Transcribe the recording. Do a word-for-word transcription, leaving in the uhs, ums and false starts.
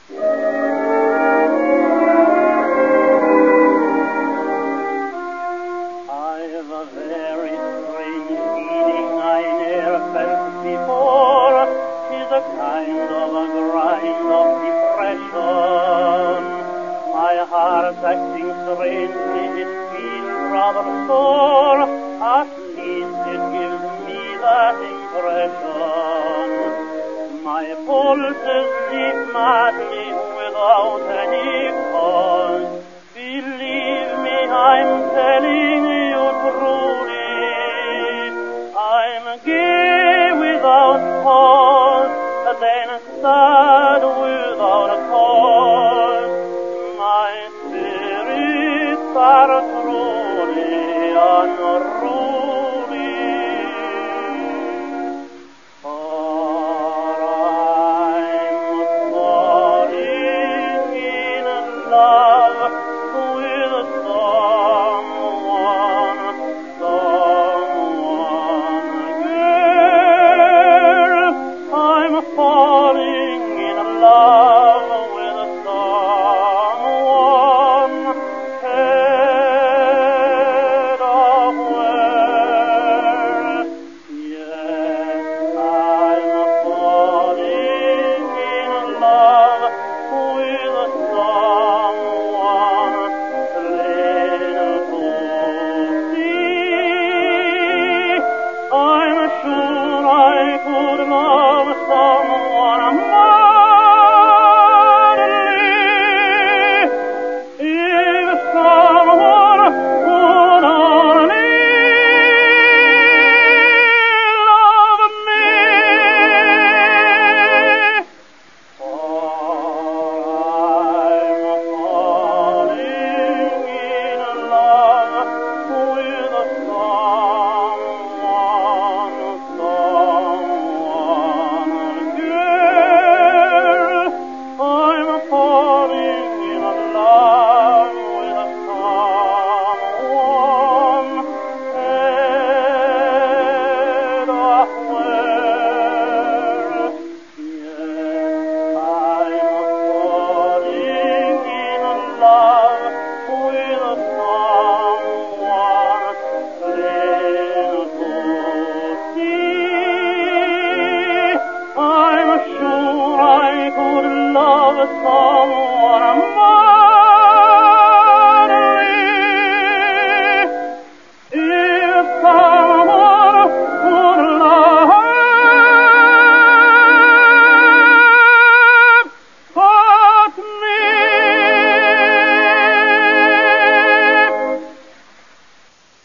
I've a very strange feeling I ne'er felt before. 'Tis a kind of a grind of depression. My heart acting strangely, it feels rather sore. At least it gives me that impression. My pulses beat madly without any cause. Believe me, I'm telling you truly, I'm gay without cause, then sad without a cause. My spirits are truly unruly. For I'm falling in love with someone, someone, girl. I'm falling in love with someone, head of where. Yes, I'm falling in love with someone, plain to see. I'm sure I could love someone madly if someone would only love me. For I'm falling in love with someone, someone, girl. I'm falling in love with someone, head of where. Yes, I'm falling in love with someone, plain to see. I'm sure I could love someone